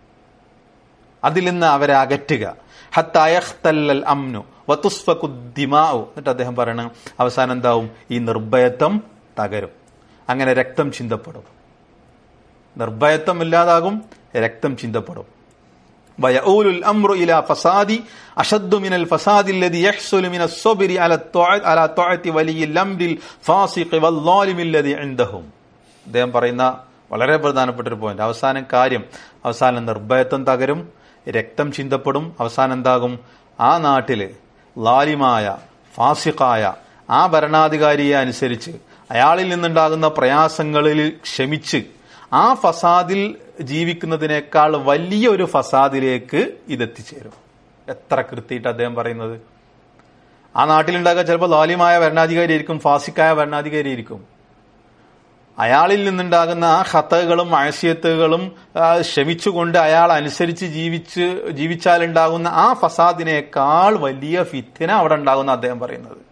അതിൽ നിന്ന് അവരെ അകറ്റുക. ഹത്താ യഖ്തല്ലൽ അംനു വതുസ്ഫഖു ദിമാഉ. എന്നിട്ട് അദ്ദേഹം പറയണം, അവസാനം എന്താവും? ഈ നിർഭയത്വം തകരും, അങ്ങനെ രക്തം ചിന്തപ്പെടും. നിർഭയത്വം ഇല്ലാതാകും, രക്തം ചിന്തപ്പെടും. വയഊലുൽ അംറു ഇലാ ഫസാദി അശദ്ദു മിനൽ ഫസാദി അല്ലദി യഹ്സുലു മിനസ് സ്വബ്രി അലാ ത്വഅതി വലിയിൽ അംരിൽ ഫാസിഖി വല്ലാലിമി അല്ലദി ഇൻദഹും. അദ്ദേഹം പറയുന്ന വളരെ പ്രധാനപ്പെട്ട ഒരു പോയിന്റ്. അവസാനം നിർഭയത്വം തകരും, രക്തം ചിന്തപ്പെടും. അവസാനം എന്താകും? ആ നാട്ടില് ലാലിമായ ഫാസിഖായ ആ ഭരണാധികാരിയെ അനുസരിച്ച് അയാളിൽ നിന്നുണ്ടാകുന്ന പ്രയാസങ്ങളിൽ ക്ഷമിച്ച് ആ ഫസാദിൽ ജീവിക്കുന്നതിനേക്കാൾ വലിയൊരു ഫസാദിലേക്ക് ഇതെത്തിച്ചേരും. എത്ര കൃത്യമായിട്ട് അദ്ദേഹം പറയുന്നത്. ആ നാട്ടിലുണ്ടാകുക ചിലപ്പോൾ ലാലിമായ ഭരണാധികാരി ആയിരിക്കും, ഫാസിക്കായ ഭരണാധികാരി ആയിരിക്കും. അയാളിൽ നിന്നുണ്ടാകുന്ന ആ ഖതകളും ആശയത്തുകളും ക്ഷമിച്ചുകൊണ്ട് അയാൾ അനുസരിച്ച് ജീവിച്ചാലുണ്ടാകുന്ന ആ ഫസാദിനേക്കാൾ വലിയ ഫിത്ന അവിടെ ഉണ്ടാകുന്ന അദ്ദേഹം പറയുന്നത്.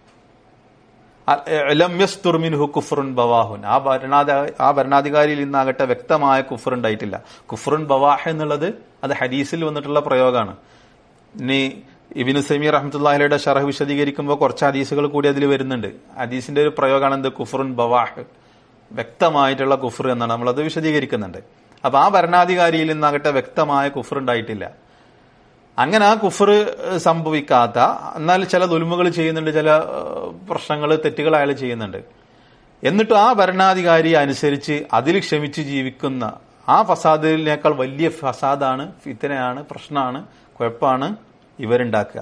ലം യസ്തുർ മിൻഹു കുഫ്റുൻ ബവാഹുൻ. ആ ഭരണാധികാരിയിൽ നിന്നാകട്ടെ വ്യക്തമായ കുഫർ ഉണ്ടായിട്ടില്ല. കുഫ്റുൻ ബവാഹ് എന്നുള്ളത് അത് ഹദീസിൽ വന്നിട്ടുള്ള പ്രയോഗമാണ്. ഇനി ഇബ്നു തൈമിയ്യ റഹ്മത്തുള്ളാഹിയുടെ ശറഹ് വിശദീകരിക്കുമ്പോൾ കുറച്ച് ഹദീസുകൾ കൂടി അതിൽ വരുന്നുണ്ട്. ഹദീസിന്റെ ഒരു പ്രയോഗമാണ് എന്ത്? കുഫ്റുൻ ബവാഹ്, വ്യക്തമായിട്ടുള്ള കുഫർ എന്നാണ്. നമ്മളത് വിശദീകരിക്കുന്നുണ്ട്. അപ്പൊ ആ ഭരണാധികാരിയിൽ നിന്നാകട്ടെ വ്യക്തമായ കുഫർ ഉണ്ടായിട്ടില്ല. അങ്ങനെ ആ കുഫർ സംഭവിക്കാത്ത, എന്നാൽ ചില ദുൽമുകൾ ചെയ്യുന്നുണ്ട്, ചില പ്രശ്നങ്ങൾ, തെറ്റുകൾ അയാൾ ചെയ്യുന്നുണ്ട്. എന്നിട്ട് ആ ഭരണാധികാരി അനുസരിച്ച് അതിൽ ക്ഷമിച്ച് ജീവിക്കുന്ന ആ ഫസാദിനേക്കാൾ വലിയ ഫസാദാണ്, ഫിത്നയാണ്, പ്രശ്നമാണ്, കുഴപ്പമാണ് ഇവരുണ്ടാക്കുക.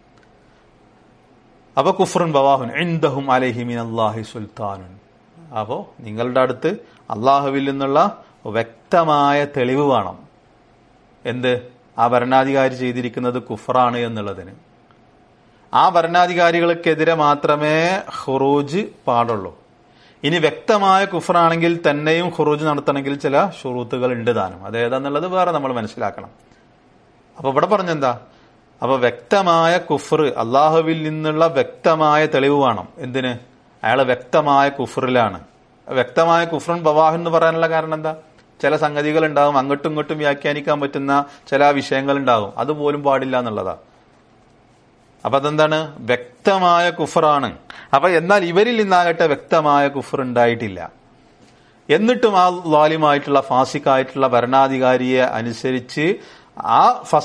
അപ്പൊ കുഫ്റുൻ ബവാഹുൻ ഇൻദഹും അലൈഹി മിനല്ലാഹി സുൽത്താനുൻ. അപ്പോ നിങ്ങളുടെ അടുത്ത് അള്ളാഹുവിൽ നിന്നുള്ള വ്യക്തമായ തെളിവ് വേണം. എന്ത്? ആ ഭരണാധികാരി ചെയ്തിരിക്കുന്നത് കുഫറാണ് എന്നുള്ളതിന്. ആ ഭരണാധികാരികൾക്കെതിരെ മാത്രമേ ഖുറൂജ് പാടുള്ളൂ. ഇനി വ്യക്തമായ കുഫറാണെങ്കിൽ തന്നെയും ഖുറൂജ് നടത്തണമെങ്കിൽ ചില ഷുറൂത്തുകൾ ഉണ്ട് താനും. അതേതാന്നുള്ളത് വേറെ നമ്മൾ മനസ്സിലാക്കണം. അപ്പൊ ഇവിടെ പറഞ്ഞെന്താ? അപ്പൊ വ്യക്തമായ കുഫർ, അള്ളാഹുവിൽ നിന്നുള്ള വ്യക്തമായ തെളിവ് വേണം. എന്തിന്? അയാൾ വ്യക്തമായ കുഫറിലാണ്, വ്യക്തമായ കുഫ്രൻ ബവാഹ് എന്ന് പറയാനുള്ള കാരണം എന്താ? ചില സംഗതികൾ ഉണ്ടാകും, അങ്ങോട്ടും ഇങ്ങോട്ടും വ്യാഖ്യാനിക്കാൻ പറ്റുന്ന ചില വിഷയങ്ങൾ ഉണ്ടാകും, അതുപോലും പാടില്ല എന്നുള്ളതാ. അപ്പൊ അതെന്താണ്? വ്യക്തമായ കുഫറാണ്. അപ്പൊ എന്നാൽ ഇവരിൽ നിന്നാകട്ടെ വ്യക്തമായ കുഫർ ഉണ്ടായിട്ടില്ല. എന്നിട്ടും ആ ലാലിമായിട്ടുള്ള ഫാസിക്കായിട്ടുള്ള ഭരണാധികാരിയെ അനുസരിച്ച് ആ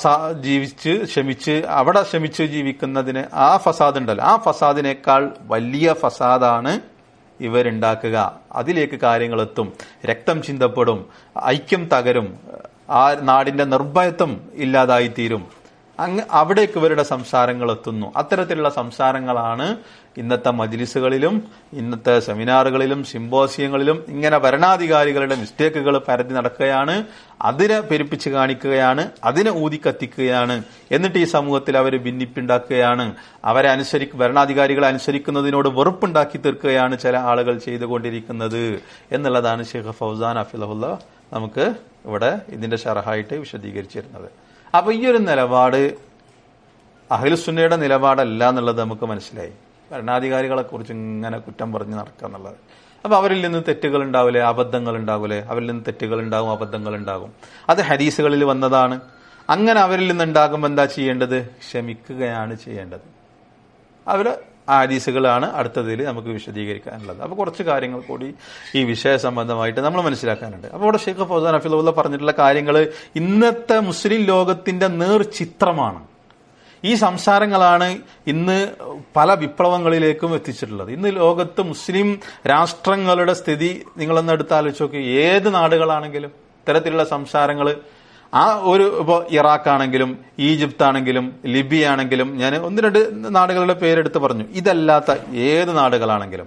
അവിടെ ക്ഷമിച്ച് ജീവിക്കുന്നതിന് ആ ഫസാദ് ഉണ്ടല്ലോ, ആ ഫസാദിനേക്കാൾ വലിയ ഫസാദാണ് ഇവരുണ്ടാക്കുക. അതിലേക്ക് കാര്യങ്ങൾ എത്തും, രക്തം ചിന്തപ്പെടും, ഐക്യം തകരും, ആ നാടിന്റെ നിർഭയത്വം ഇല്ലാതായിത്തീരും. അവിടേക്ക് ഇവരുടെ സംസാരങ്ങൾ എത്തുന്നു. അത്തരത്തിലുള്ള സംസാരങ്ങളാണ് ഇന്നത്തെ മജ്ലിസുകളിലും ഇന്നത്തെ സെമിനാറുകളിലും സിംബോസിയങ്ങളിലും ഇങ്ങനെ ഭരണാധികാരികളുടെ മിസ്റ്റേക്കുകൾ പരതി നടക്കുകയാണ്, അതിനെ പെരുപ്പിച്ച് കാണിക്കുകയാണ്, അതിനെ ഊതിക്കത്തിക്കുകയാണ്. എന്നിട്ട് ഈ സമൂഹത്തിൽ അവർ ഭിന്നിപ്പുണ്ടാക്കുകയാണ്, ഭരണാധികാരികളെ അനുസരിക്കുന്നതിനോട് വെറുപ്പുണ്ടാക്കി തീർക്കുകയാണ് ചില ആളുകൾ ചെയ്തുകൊണ്ടിരിക്കുന്നത് എന്നുള്ളതാണ് ഷെയ്ഖ് ഫൗസാൻ ഹഫിളഹുല്ല നമുക്ക് ഇവിടെ ഇതിന്റെ ഷറഹായിട്ട് വിശദീകരിച്ചിരുന്നത്. അപ്പൊ ഈ ഒരു നിലപാട് അഹ്ലുസുന്നയുടെ നിലപാടല്ല എന്നുള്ളത് നമുക്ക് മനസ്സിലായി. ഭരണാധികാരികളെ കുറിച്ച് ഇങ്ങനെ കുറ്റം പറഞ്ഞ് നടക്കുക എന്നുള്ളത്. അപ്പൊ അവരിൽ നിന്ന് തെറ്റുകൾ ഉണ്ടാവില്ലേ, അബദ്ധങ്ങൾ ഉണ്ടാവില്ലേ? അവരിൽ നിന്ന് തെറ്റുകൾ ഉണ്ടാകും, അബദ്ധങ്ങൾ ഉണ്ടാകും. അത് ഹദീസുകളിൽ വന്നതാണ്. അങ്ങനെ അവരിൽ നിന്നുണ്ടാകുമ്പോൾ എന്താ ചെയ്യേണ്ടത്? ക്ഷമിക്കുകയാണ് ചെയ്യേണ്ടത്. അവര് ഹദീസുകളാണ് അടുത്തതിൽ നമുക്ക് വിശദീകരിക്കാനുള്ളത്. അപ്പൊ കുറച്ച് കാര്യങ്ങൾ കൂടി ഈ വിഷയ സംബന്ധമായിട്ട് നമ്മൾ മനസ്സിലാക്കാനുണ്ട്. അപ്പൊ ഇവിടെ ഷെയ്ഖ് ഫൗസാൻ ഹഫിളഹുല്ല പറഞ്ഞിട്ടുള്ള കാര്യങ്ങൾ ഇന്നത്തെ മുസ്ലിം ലോകത്തിന്റെ നേർചിത്രമാണ്. ഈ സംസാരങ്ങളാണ് ഇന്ന് പല വിപ്ലവങ്ങളിലേക്കും എത്തിച്ചിട്ടുള്ളത്. ഇന്ന് ലോകത്ത് മുസ്ലിം രാഷ്ട്രങ്ങളുടെ സ്ഥിതി നിങ്ങളൊന്ന് എടുത്താലോചിച്ച് നോക്കി. ഏത് നാടുകളാണെങ്കിലും ഇത്തരത്തിലുള്ള സംസാരങ്ങൾ, ഇപ്പോ ഇറാഖ് ആണെങ്കിലും ഈജിപ്ത് ആണെങ്കിലും ലിബിയ ആണെങ്കിലും, ഞാൻ 1-2 നാടുകളുടെ പേരെടുത്ത് പറഞ്ഞു, ഇതല്ലാത്ത ഏത് നാടുകളാണെങ്കിലും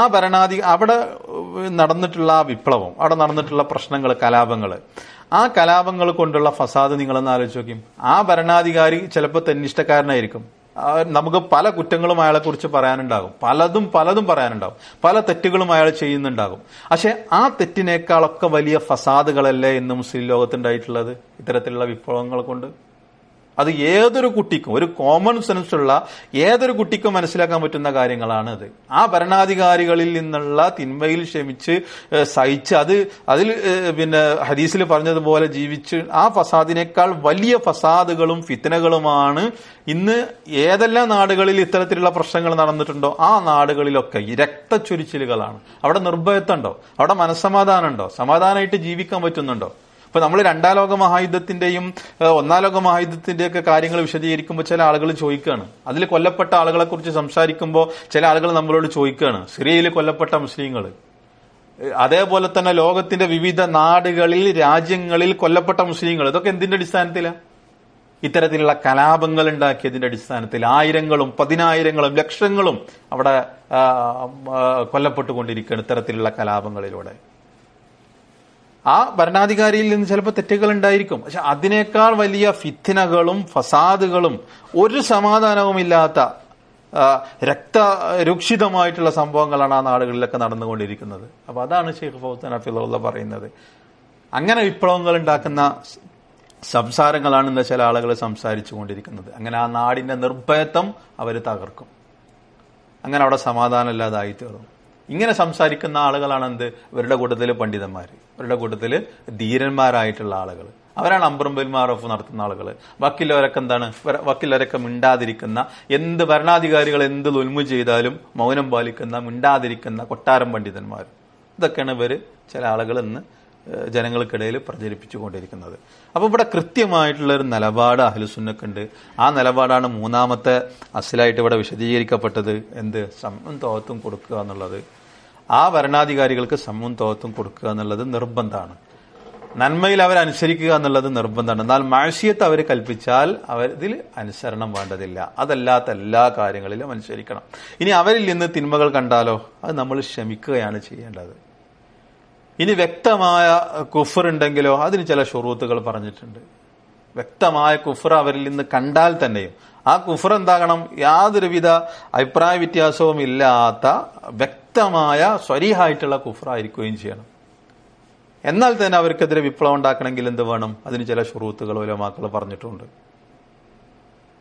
അവിടെ നടന്നിട്ടുള്ള വിപ്ലവം, അവിടെ നടന്നിട്ടുള്ള പ്രശ്നങ്ങൾ, കലാപങ്ങൾ, ആ കലാപങ്ങൾ കൊണ്ടുള്ള ഫസാദ് നിങ്ങളൊന്ന് ആലോചിച്ച് നോക്കും. ആ ഭരണാധികാരി ചിലപ്പോൾ തന്നിഷ്ടക്കാരനായിരിക്കും. നമുക്ക് പല കുറ്റങ്ങളും അയാളെ കുറിച്ച് പറയാനുണ്ടാകും, പലതും പറയാനുണ്ടാകും, പല തെറ്റുകളും അയാൾ ചെയ്യുന്നുണ്ടാകും. പക്ഷെ ആ തെറ്റിനേക്കാളൊക്കെ വലിയ ഫസാദുകളല്ലേ ഇന്ന് മുസ്ലിം ലോകത്തുണ്ടായിട്ടുള്ളത് ഇത്തരത്തിലുള്ള വിപ്ലവങ്ങൾ കൊണ്ട്? അത് ഏതൊരു കുട്ടിക്കും, ഒരു കോമൺ സെൻസ് ഉള്ള ഏതൊരു കുട്ടിക്കും മനസ്സിലാക്കാൻ പറ്റുന്ന കാര്യങ്ങളാണ് അത്. ആ ഭരണാധികാരികളിൽ നിന്നുള്ള തിന്മയിൽ ക്ഷമിച്ച് സഹിച്ച് അതിൽ ഹദീസിൽ പറഞ്ഞതുപോലെ ജീവിച്ച് ആ ഫസാദിനേക്കാൾ വലിയ ഫസാദുകളും ഫിത്നകളുമാണ് ഇന്ന് ഏതെല്ലാം നാടുകളിൽ ഇത്തരത്തിലുള്ള പ്രശ്നങ്ങൾ നടന്നിട്ടുണ്ടോ ആ നാടുകളിലൊക്കെ ഈ രക്തച്ചൊരിച്ചിലുകളാണ്. അവിടെ നിർഭയത്വമുണ്ടോ? അവിടെ മനസ്സമാധാനം ഉണ്ടോ? സമാധാനമായിട്ട് ജീവിക്കാൻ പറ്റുന്നുണ്ടോ? ഇപ്പൊ നമ്മൾ 2ാം ലോക മഹായുദ്ധത്തിന്റെയും 1ാം ലോക മഹായുദ്ധത്തിന്റെയൊക്കെ കാര്യങ്ങൾ വിശദീകരിക്കുമ്പോൾ ചില ആളുകൾ ചോദിക്കുകയാണ്, അതിൽ കൊല്ലപ്പെട്ട ആളുകളെ കുറിച്ച് സംസാരിക്കുമ്പോൾ ചില ആളുകൾ നമ്മളോട് ചോദിക്കുകയാണ്, സിറിയയിൽ കൊല്ലപ്പെട്ട മുസ്ലിങ്ങൾ, അതേപോലെ തന്നെ ലോകത്തിന്റെ വിവിധ നാടുകളിൽ രാജ്യങ്ങളിൽ കൊല്ലപ്പെട്ട മുസ്ലിങ്ങൾ, ഇതൊക്കെ എന്തിന്റെ അടിസ്ഥാനത്തിലാണ്? ഇത്തരത്തിലുള്ള കലാപങ്ങൾ ഉണ്ടാക്കിയതിന്റെ അടിസ്ഥാനത്തിൽ ആയിരങ്ങളും 10,000ങ്ങളും ലക്ഷങ്ങളും അവിടെ കൊല്ലപ്പെട്ടുകൊണ്ടിരിക്കുകയാണ് ഇത്തരത്തിലുള്ള കലാപങ്ങളിലൂടെ. ആ ഭരണാധികാരിയിൽ നിന്ന് ചിലപ്പോൾ തെറ്റുകൾ ഉണ്ടായിരിക്കും, പക്ഷെ അതിനേക്കാൾ വലിയ ഫിത്നകളും ഫസാദുകളും ഒരു സമാധാനവുമില്ലാത്ത രക്തരൂക്ഷിതമായിട്ടുള്ള സംഭവങ്ങളാണ് ആ നാടുകളിലൊക്കെ നടന്നുകൊണ്ടിരിക്കുന്നത്. അപ്പൊ അതാണ് ഷെയ്ഖ് ഫൗസാൻ ഹഫിളഹുല്ല പറയുന്നത്. അങ്ങനെ വിപ്ലവങ്ങൾ ഉണ്ടാക്കുന്ന സംസാരങ്ങളാണ് ഇന്ന് ചില ആളുകൾ സംസാരിച്ചു കൊണ്ടിരിക്കുന്നത്. അങ്ങനെ ആ നാടിന്റെ നിർഭയത്വം അവർ തകർക്കും, അങ്ങനെ അവിടെ സമാധാനം ഇല്ലാതായി തീർന്നു. ഇങ്ങനെ സംസാരിക്കുന്ന ആളുകളാണ് ഇവരുടെ കൂട്ടത്തില് പണ്ഡിതന്മാർ, ഇവരുടെ കൂട്ടത്തില് ധീരന്മാരായിട്ടുള്ള ആളുകൾ. അവരാണ് അംറുബിൽ മഅറൂഫ് നടത്തുന്ന ആളുകൾ. ബാക്കിയുള്ളവരൊക്കെ മിണ്ടാതിരിക്കുന്ന, എന്ത് ഭരണാധികാരികൾ എന്ത് ദുൽമു ചെയ്താലും മൗനം പാലിക്കുന്ന, മിണ്ടാതിരിക്കുന്ന കൊട്ടാരം പണ്ഡിതന്മാർ. ഇതൊക്കെയാണ് ഇവര് ചില ആളുകൾ ഇന്ന് ജനങ്ങൾക്കിടയിൽ പ്രചരിപ്പിച്ചുകൊണ്ടിരിക്കുന്നത്. അപ്പൊ ഇവിടെ കൃത്യമായിട്ടുള്ള ഒരു നിലപാട് അഹ്ലുസുന്നക്കുണ്ട്. ആ നിലപാടാണ് 3ാമത്തെ അസ്ലായിട്ട് ഇവിടെ വിശദീകരിക്കപ്പെട്ടത്. സമ്മും തോത്തും കൊടുക്കുക എന്നുള്ളത്, ആ ഭരണാധികാരികൾക്ക് സമ്മും തോത്തും കൊടുക്കുക എന്നുള്ളത് നിർബന്ധമാണ്. നന്മയിൽ അവരനുസരിക്കുക എന്നുള്ളത് നിർബന്ധമാണ്. എന്നാൽ മാഴ്സിയത്ത് അവർ കൽപ്പിച്ചാൽ ഇതിൽ അനുസരണം വേണ്ടതില്ല. അതല്ലാത്ത എല്ലാ കാര്യങ്ങളിലും അനുസരിക്കണം. ഇനി അവരിൽ നിന്ന് തിന്മകൾ കണ്ടാലോ അത് നമ്മൾ ക്ഷമിക്കുകയാണ് ചെയ്യേണ്ടത്. ഇനി വ്യക്തമായ കുഫർ ഉണ്ടെങ്കിലോ അതിന് ചില ഷുറൂത്തുകൾ പറഞ്ഞിട്ടുണ്ട്. വ്യക്തമായ കുഫർ അവരിൽ നിന്ന് കണ്ടാൽ തന്നെയും ആ കുഫർ എന്താകണം? യാതൊരുവിധ അഭിപ്രായ വ്യത്യാസവും ഇല്ലാത്ത വ്യക്തമായ സ്വരീഹായിട്ടുള്ള കുഫർ ആയിരിക്കുകയും ചെയ്യണം. എന്നാൽ തന്നെ അവർക്കെതിരെ വിപ്ലവം ഉണ്ടാക്കണമെങ്കിൽ എന്ത് വേണം? അതിന് ചില ഷുറൂത്തുകൾ ഉലമാക്കൾ പറഞ്ഞിട്ടുണ്ട്.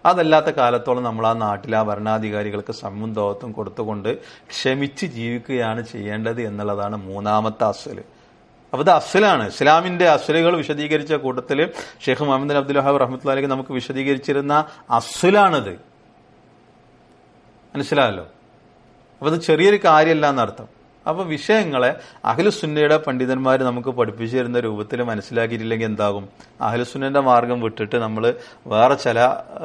അതല്ലാത്ത കാലത്തോളം നമ്മൾ ആ നാട്ടിലെ ആ ഭരണാധികാരികൾക്ക് സമ്മതത്വം കൊടുത്തുകൊണ്ട് ക്ഷമിച്ച് ജീവിക്കുകയാണ് ചെയ്യേണ്ടത് എന്നുള്ളതാണ് മൂന്നാമത്തെ അസ്സല്. അപ്പൊ ഇത് അസ്സലാണ്. ഇസ്ലാമിന്റെ അസ്സലുകൾ വിശദീകരിച്ച കൂട്ടത്തില് Sheikh Muhammad bin Abdul Wahhab റഹ്മത്തുള്ളാഹിക്ക് നമുക്ക് വിശദീകരിച്ചിരുന്ന അസ്സലാണിത്. മനസ്സിലായല്ലോ? അപ്പൊ ഇത് ചെറിയൊരു കാര്യമല്ല എന്നർത്ഥം. അപ്പൊ വിഷയങ്ങളെ അഹ്ലുസുന്നയുടെ പണ്ഡിതന്മാർ നമുക്ക് പഠിപ്പിച്ചു തരുന്ന രൂപത്തിൽ മനസ്സിലാക്കിയിട്ടില്ലെങ്കിൽ എന്താകും? അഹ്ലുസുന്നന്റെ മാർഗം വിട്ടിട്ട് നമ്മൾ വേറെ ചില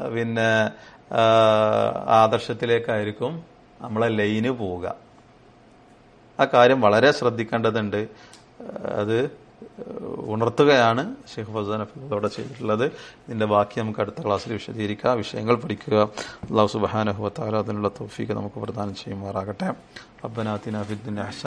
ആദർശത്തിലേക്കായിരിക്കും നമ്മളെ ലൈന് പോവുക. ആ കാര്യം വളരെ ശ്രദ്ധിക്കേണ്ടതുണ്ട്. അത് ഉണർത്തുകയാണ് ഷെയ്ഖ് ഫൗസാൻ ഹഫീദുള്ളാഹി ചെയ്തിട്ടുള്ളത്. ഇതിന്റെ ബാക്കി നമുക്ക് അടുത്ത ക്ലാസ്സിൽ വിശദീകരിക്കുക, വിഷയങ്ങൾ പഠിക്കുക. അല്ലാഹു സുബ്ഹാനഹു വ തആല അതിനുള്ള തൗഫീഖ് നമുക്ക് പ്രദാനം ചെയ്യുമാറാകട്ടെ. റബ്ബനാ ആതിനാ ഫിദ്ദുനിയ